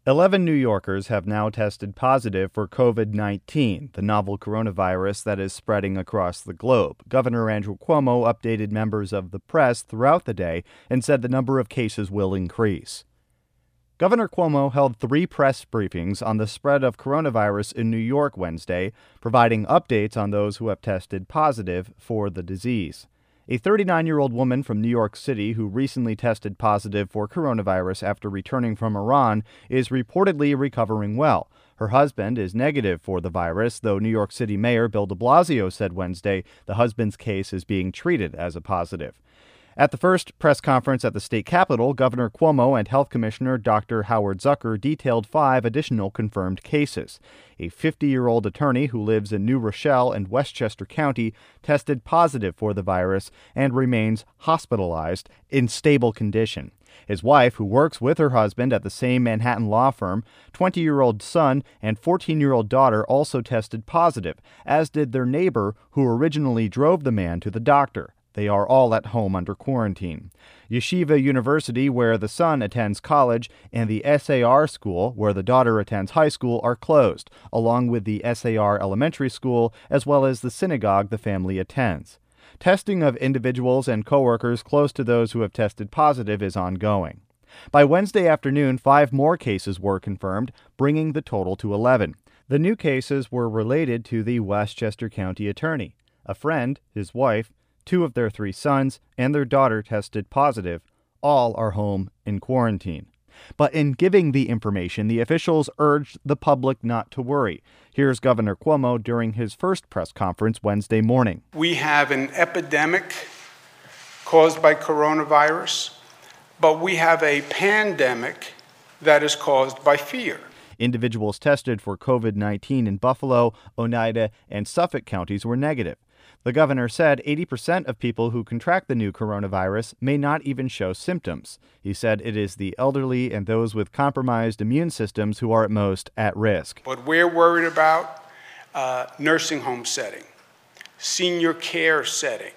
11 New Yorkers have now tested positive for COVID-19, the novel coronavirus that is spreading across the globe. Governor Andrew Cuomo updated members of the press throughout the day and said the number of cases will increase. Governor Cuomo held 3 press briefings on the spread of coronavirus in New York Wednesday, providing updates on those who have tested positive for the disease. A 39-year-old woman from New York City who recently tested positive for coronavirus after returning from Iran is reportedly recovering well. Her husband is negative for the virus, though New York City Mayor Bill de Blasio said Wednesday the husband's case is being treated as a positive. At the first press conference at the state capitol, Governor Cuomo and Health Commissioner Dr. Howard Zucker detailed 5 additional confirmed cases. A 50-year-old attorney who lives in New Rochelle and Westchester County tested positive for the virus and remains hospitalized in stable condition. His wife, who works with her husband at the same Manhattan law firm, 20-year-old son, and 14-year-old daughter also tested positive, as did their neighbor who originally drove the man to the doctor. They are all at home under quarantine. Yeshiva University, where the son attends college, and the SAR school, where the daughter attends high school, are closed, along with the SAR elementary school, as well as the synagogue the family attends. Testing of individuals and coworkers close to those who have tested positive is ongoing. By Wednesday afternoon, 5 more cases were confirmed, bringing the total to 11. The new cases were related to the Westchester County attorney. A friend, his wife, 2 of their 3 sons, and their daughter tested positive. All are home in quarantine. But in giving the information, the officials urged the public not to worry. Here's Governor Cuomo during his first press conference Wednesday morning. We have an epidemic caused by coronavirus, but we have a pandemic that is caused by fear. Individuals tested for COVID-19 in Buffalo, Oneida, and Suffolk counties were negative. The governor said 80% of people who contract the new coronavirus may not even show symptoms. He said it is the elderly and those with compromised immune systems who are at most at risk. What we're worried about, nursing home setting, senior care setting.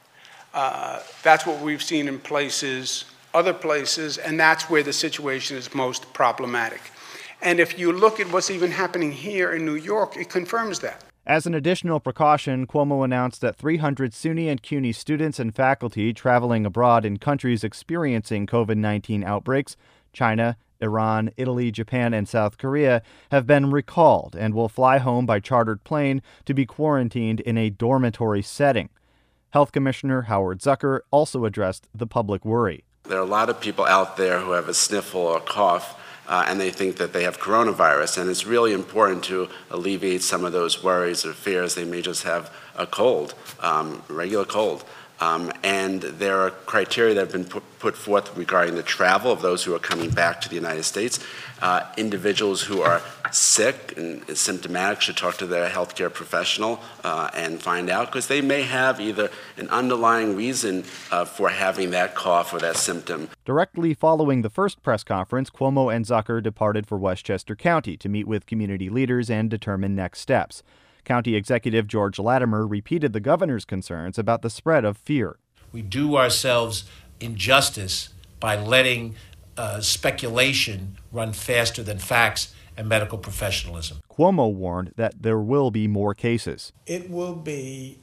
That's what we've seen in other places, and that's where the situation is most problematic. And if you look at what's even happening here in New York, it confirms that. As an additional precaution, Cuomo announced that 300 SUNY and CUNY students and faculty traveling abroad in countries experiencing COVID-19 outbreaks, China, Iran, Italy, Japan, and South Korea, have been recalled and will fly home by chartered plane to be quarantined in a dormitory setting. Health Commissioner Howard Zucker also addressed the public worry. There are a lot of people out there who have a sniffle or a cough, and they think that they have coronavirus, and it's really important to alleviate some of those worries or fears. They may just have a cold, regular cold. And there are criteria that have been put forth regarding the travel of those who are coming back to the United States. Individuals who are sick and symptomatic should talk to their healthcare professional and find out, because they may have either an underlying reason for having that cough or that symptom. Directly following the first press conference, Cuomo and Zucker departed for Westchester County to meet with community leaders and determine next steps. County Executive George Latimer repeated the governor's concerns about the spread of fear. We do ourselves injustice by letting speculation run faster than facts and medical professionalism. Cuomo warned that there will be more cases. It will be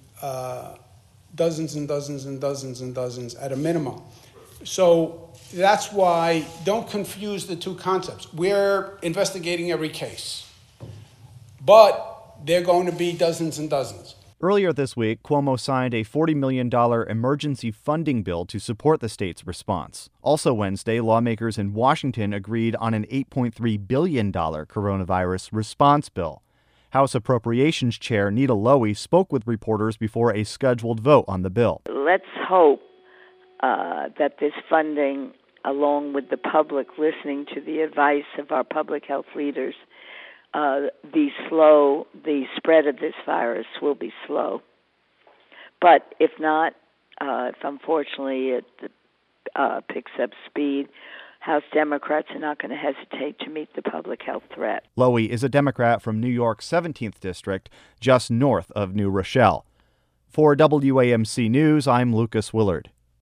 dozens and dozens and dozens and dozens at a minimum. So that's why don't confuse the two concepts. We're investigating every case, but they're going to be dozens and dozens. Earlier this week, Cuomo signed a $40 million emergency funding bill to support the state's response. Also Wednesday, lawmakers in Washington agreed on an $8.3 billion coronavirus response bill. House Appropriations Chair Nita Lowey spoke with reporters before a scheduled vote on the bill. Let's hope that this funding, along with the public listening to the advice of our public health leaders, the spread of this virus will be slow. But if not, if unfortunately it picks up speed, House Democrats are not going to hesitate to meet the public health threat. Lowey is a Democrat from New York's 17th District, just north of New Rochelle. For WAMC News, I'm Lucas Willard.